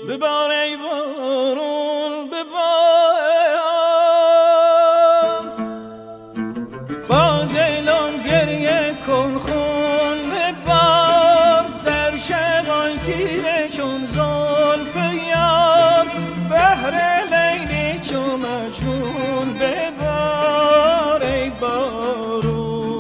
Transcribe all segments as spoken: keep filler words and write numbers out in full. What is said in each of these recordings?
ببار ای بارون ببار، با دلم گریه کن خون ببار، در شبان تیره چون زلف یار، بهر لیلی چون مجنون ببار ای بارون.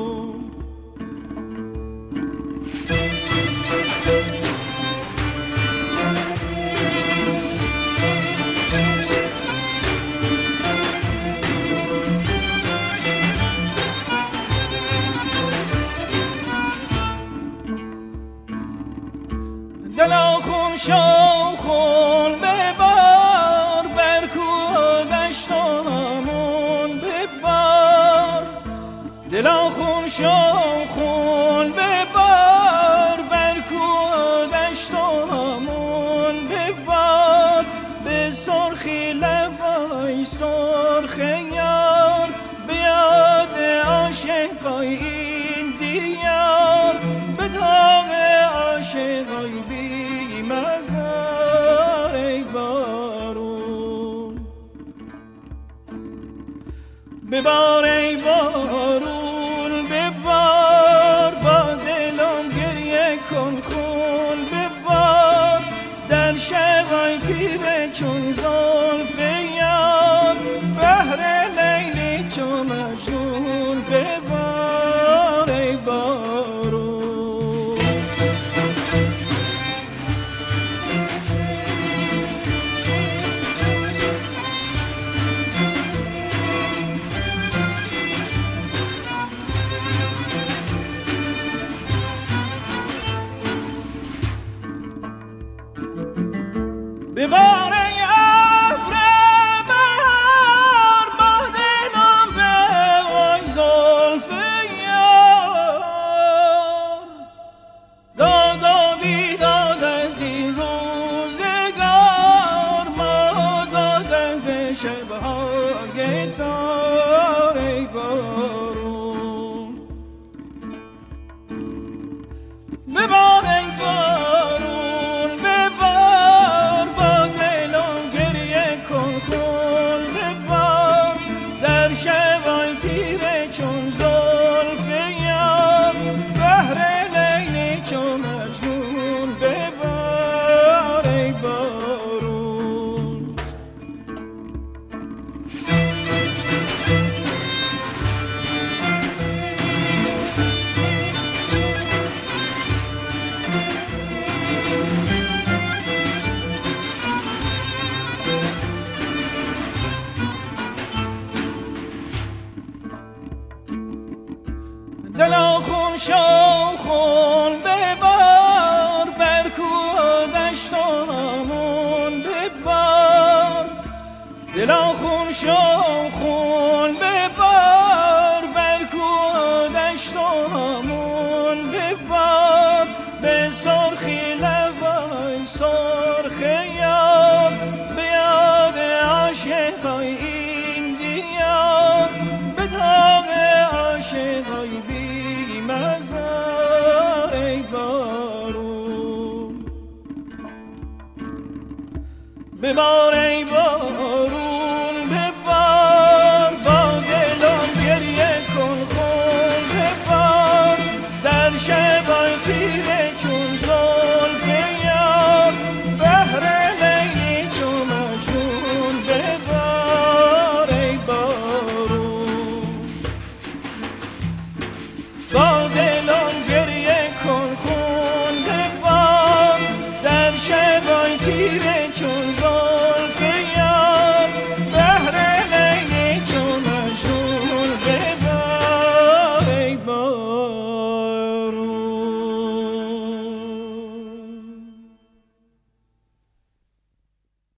دلا خون شو خون ببار، بر کوه دشت و همون ببار. دلا خون شو خون ببار، بر کوه دشت و همون ببار. به سرخی لبای سرخ یار، به یاد عاشقای این دیار، به داغ عاشقای بی مزار ای بارون. ببار ای بارون ببار، با دلم گریه کن خون ببار، در شبای تیره چون زلف یار، بهر لیلی چون مجنون ببار ای بارون. ببار ای ابر بهار، با دلم بوای زلف یار، داد و بیداد از این روزگار، ما دادن به شبهای تار ای بارون. ببار ای بارون ببار، با دلم گریه کن خون ببار، در شبای تیره چون زلف یار، بهر لیلی چون مجنون ببار ای بارون. دلا خون شو خون ببار، بر کوه دشت و همون ببار. دلا خون شو خون ببار، بر کوه دشت و همون ببار. به سرخی لبای سرخ یار، به یاد عاشقای این دیار، به داغ عاشقای بی مزار ای بارون. ببار ای بارون